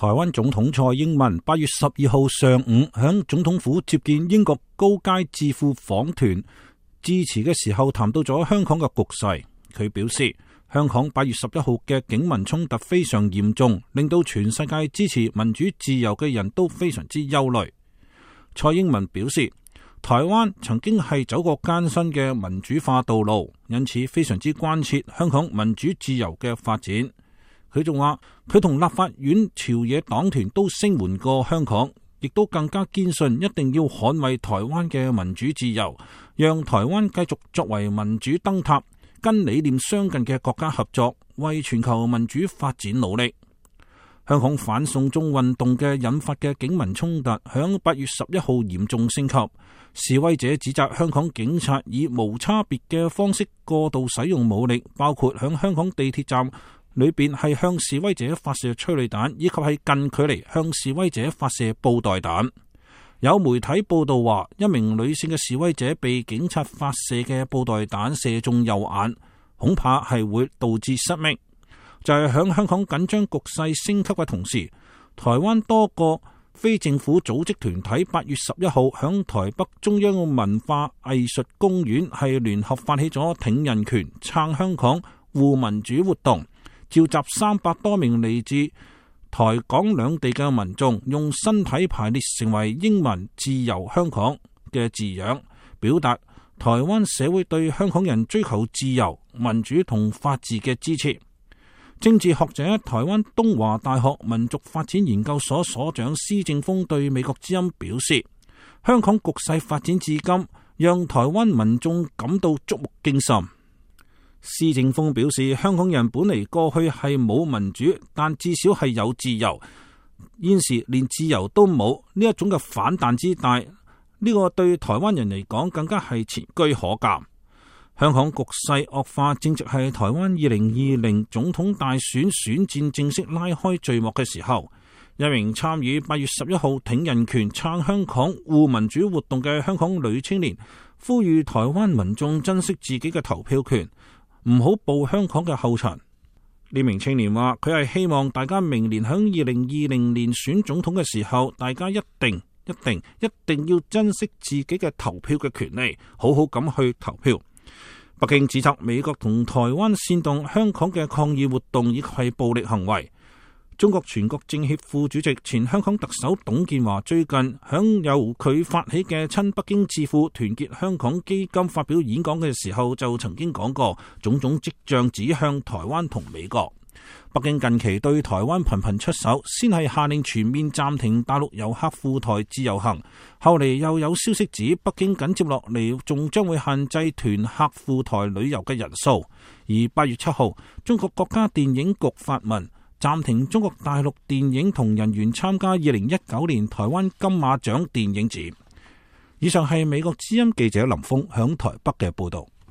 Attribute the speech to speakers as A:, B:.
A: 台灣總統蔡英文8月12號上午響總統府接見英國高階智庫訪團致辭嘅時候，談到咗香港嘅局勢。佢表示，香港8月11號嘅警民衝突非常嚴重，令到全世界支持民主自由嘅人都非常之憂慮。蔡英文表示，台灣曾經係走過艱辛嘅民主化道路，因此非常之關切香港民主自由嘅發展。佢仲話，佢同立法院朝野黨團都聲援過香港，亦都更加堅信一定要捍衛台灣嘅民主自由，讓台灣繼續作為民主燈塔，跟理念相近嘅國家合作，為全球民主發展努力。香港反送中運動嘅引發嘅警民衝突，響8月11號嚴重升級。示威者指責香港警察以無差別嘅方式過度使用武力，包括響香港地鐵站裏邊係向示威者發射催淚彈，以及係近距離向示威者發射布袋彈。有媒體報道話，一名女性嘅示威者被警察發射嘅布袋彈射中右眼，恐怕係會導致失明。就係響香港緊張局勢升級嘅同時，台灣多個非政府組織團體8月11號響台北中央文化藝術公園係聯合發起咗挺人權、撐香港、護民主活動，召集300多名嚟自台港兩地嘅民眾，用身體排列成為英文自由香港嘅字樣，表達台灣社會對香港人追求自由、民主同法治嘅支持。政治學者、台灣東華大學民族發展研究所所長施正峰對美國之音表示，香港局勢發展至今，讓台灣民眾感到觸目驚心。施正峰表示，香港人本嚟過去係冇民主，但至少係有自由，現時連自由都冇，呢一種嘅反彈之大，呢個對台灣人嚟講更加係前車可鑑。香港局勢惡化，正值係台灣2020總統大選選戰正式拉開序幕嘅時候，一名參與8月11號挺人權、撐香港、護民主活動嘅香港女青年，呼籲台灣民眾珍惜自己嘅投票權，唔好步香港嘅後塵。呢名青年話，佢係希望大家明年響2020年選總統嘅時候，大家一定要珍惜自己嘅投票嘅權利，好好咁去投票。北京指責美國同台灣煽動香港嘅抗議活動以及係暴力行為。中國全國政協副主席、前香港特首董建華最近響由佢發起嘅親北京智庫團結香港基金發表演講嘅時候，就曾經講過，種種跡象指向台灣同美國。北京近期對台灣頻頻出手，先係下令全面暫停大陸遊客赴台自由行，後嚟又有消息指北京緊接落嚟仲將會限制團客赴台旅遊嘅人數。而8月7號，中國國家電影局發文暫停中國大陸電影同人員參加2019年台灣金馬獎電影節。以上係美國之音記者林峰響台北嘅報道。